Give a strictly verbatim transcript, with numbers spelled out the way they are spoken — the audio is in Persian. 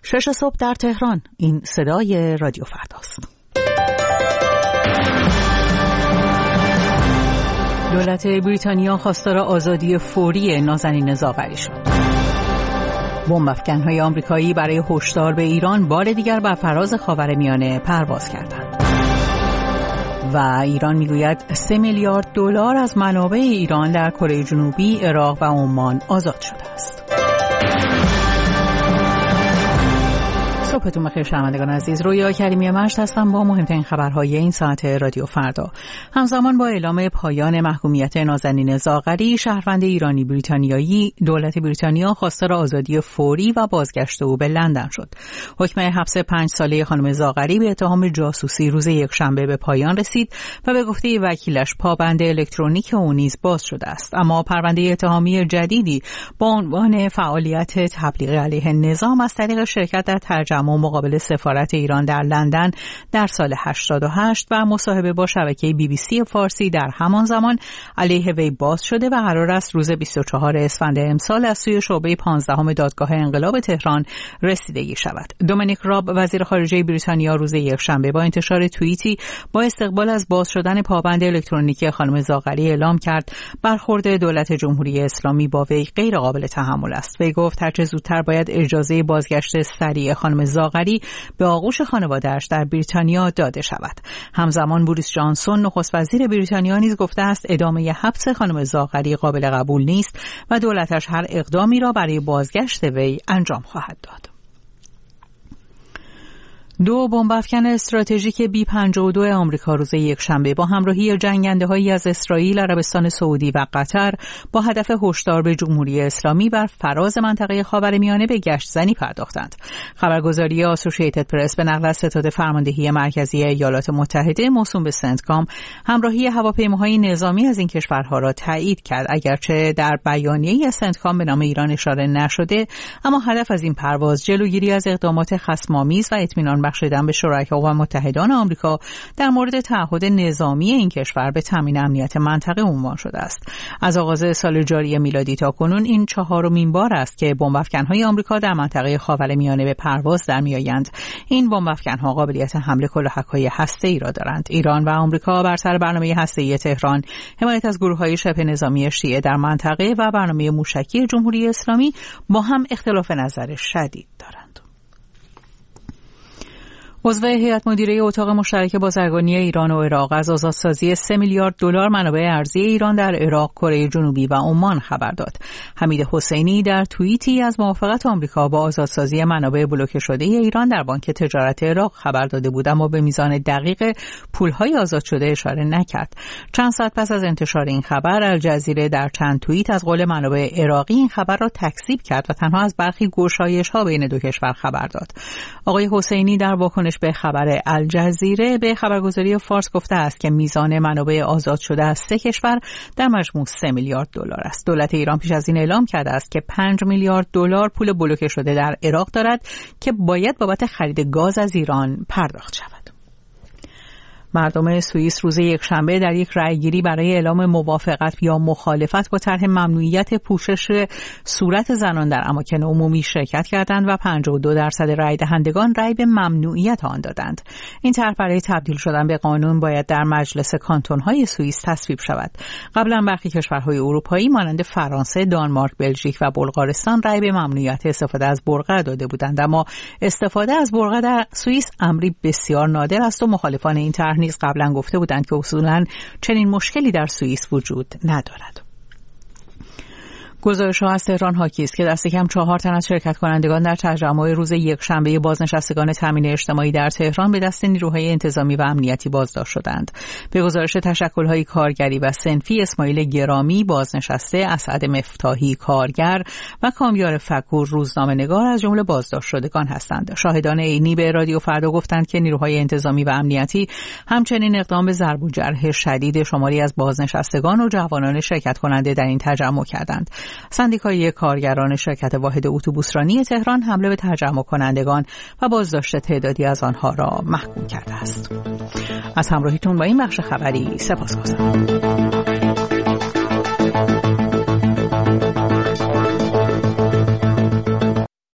شش صبح در تهران. این صدای رادیو فرداست. دولت بریتانیا خواستار آزادی فوری نازنین زاغری شد. بمب افکن‌های آمریکایی برای هشدار به ایران بار دیگر بر فراز خاورمیانه پرواز کردند. و ایران میگوید سه میلیارد دلار از منابع ایران در کره جنوبی، عراق و عمان آزاد شده است. صبحتون بخیر شنوندگان عزیز. رویا کریمی مجد هستم با مهمترین خبرهای این ساعت رادیو فردا. همزمان با اعلام پایان محکومیت نازنین زاغری، شهروند ایرانی بریتانیایی، دولت بریتانیا خواستار آزادی فوری و بازگشت او به لندن شد. حکم حبس پنج ساله خانم زاغری به اتهام جاسوسی روز یکشنبه به پایان رسید و به گفته وکیلش پابند الکترونیک او نیز باز شده است. اما پرونده اتهامی جدیدی با عنوان فعالیت تبلیغ علیه نظام از طریق شرکت در ترجمه و مقابل سفارت ایران در لندن در سال هشتاد و هشت و مصاحبه با شبکه بی بی سی فارسی در همان زمان علیه وی باز شده و قرار است روز بیست و چهارم اسفند امسال از سوی شعبه پانزدهم دادگاه انقلاب تهران رسیدگی شود. دومینیک راب وزیر خارجه بریتانیا روز یکشنبه با انتشار توییتی با استقبال از باز شدن پابند الکترونیکی خانم زاغری اعلام کرد برخورد دولت جمهوری اسلامی با وی غیر قابل تحمل است. وی گفت هرچه زودتر باید اجازه بازگشت سریع خانم زاغری به آغوش خانواده‌اش در بریتانیا داده شود. همزمان بوریس جانسون نخست وزیر بریتانیا نیز گفته است ادامه حبس خانم زاغری قابل قبول نیست و دولتش هر اقدامی را برای بازگشت وی انجام خواهد داد. دو بمب افکن استراتژیک بی پنجاه و دو آمریکا روز یکشنبه با همراهی جنگنده‌هایی از اسرائیل، عربستان سعودی و قطر با هدف هشدار به جمهوری اسلامی بر فراز منطقه خاورمیانه به گشت زنی پرداختند. خبرگزاری آسوشییتد پرس به نقل از ستاد فرماندهی مرکزی ایالات متحده موسوم به سنتکام همراهی هواپیماهای نظامی از این کشورها را تایید کرد. اگرچه در بیانیه‌ای از سنتکام به نام ایران اشاره نشده، اما هدف از این پرواز جلوگیری از اقدامات خصم‌آمیز و اطمینان بخشیدن به شرکا و متحدان آمریکا در مورد تعهد نظامی این کشور به تامین امنیت منطقه عنوان شده است. از آغاز سال جاری میلادی تا کنون این چهارمین بار است که بمب افکن‌های آمریکا در منطقه خاورمیانه به پرواز در میآیند. این بمب افکن‌ها قابلیت حمل کلاهک‌های هسته‌ای را دارند. ایران و آمریکا بر سر برنامه هسته‌ای تهران، حمایت از گروه‌های شبه نظامی شیعه در منطقه و برنامه موشکی جمهوری اسلامی با هم اختلاف نظر شدید دارند. عضو هیئت مدیره اتاق مشترک بازرگانی ایران و عراق از آزادسازی سه میلیارد دلار منابع ارزی ایران در عراق، کره جنوبی و عمان خبر داد. حمید حسینی در توییتی از موافقت آمریکا با آزادسازی منابع بلوکه شده ایران در بانک تجارت عراق خبر داده بود، اما به میزان دقیق پولهای آزاد شده اشاره نکرد. چند ساعت پس از انتشار این خبر، الجزیره در چند توییت از قول منابع عراقی این خبر را تکذیب کرد و تنها از برخی گشایش‌ها بین دو کشور خبر داد. آقای حسینی در واکنش به خبر الجزیره به خبرگزاری فارس گفته است که میزان منابع آزاد شده از سه کشور در مجموع سه میلیارد دلار است. دولت ایران پیش از این اعلام کرده است که پنج میلیارد دلار پول بلوکه شده در عراق دارد که باید بابت خرید گاز از ایران پرداخت شود. مردم سوئیس روز یکشنبه در یک رأیگیری برای اعلام موافقت یا مخالفت با طرح ممنوعیت پوشش صورت زنان در اماکن عمومی شرکت کردند و پنجاه و دو درصد رأی دهندگان رأی به ممنوعیت آن دادند. این طرح برای تبدیل شدن به قانون باید در مجلس کانتون‌های سوئیس تصویب شود. قبلا برخی کشورهای اروپایی مانند فرانسه، دانمارک، بلژیک و بلغارستان رأی به ممنوعیت استفاده از برقع داده بودند، اما استفاده از برقع در سوئیس امری بسیار نادر است و مخالفان این طرح نیز قبلا گفته بودند که اصولاً چنین مشکلی در سوئیس وجود ندارد. گزارش‌ها از تهران حاکی است که دست کم چهار تن از شرکت کنندگان در تجمع روز یکشنبه بازنشستگان تامین اجتماعی در تهران به دست نیروهای انتظامی و امنیتی بازداشت شدند. به گزارش تشکل‌های کارگری و صنفی، اسماعیل گرامی بازنشسته، اسعد مفتاحی کارگر و کامیار فکور روزنامه‌نگار از جمله بازداشت شدگان هستند. شاهدان عینی به رادیو فردا گفتند که نیروهای انتظامی و امنیتی همچنین اقدام به ضرب و جرح شدید شماری از بازنشستگان و جوانان شرکت کننده در این تجمع کردند. سندیکای کارگران شرکت واحد اتوبوسرانی تهران حمله به تجمع کنندگان و بازداشت تعدادی از آنها را محکوم کرده است. از همراهیتون با این بخش خبری سپاسگزارم.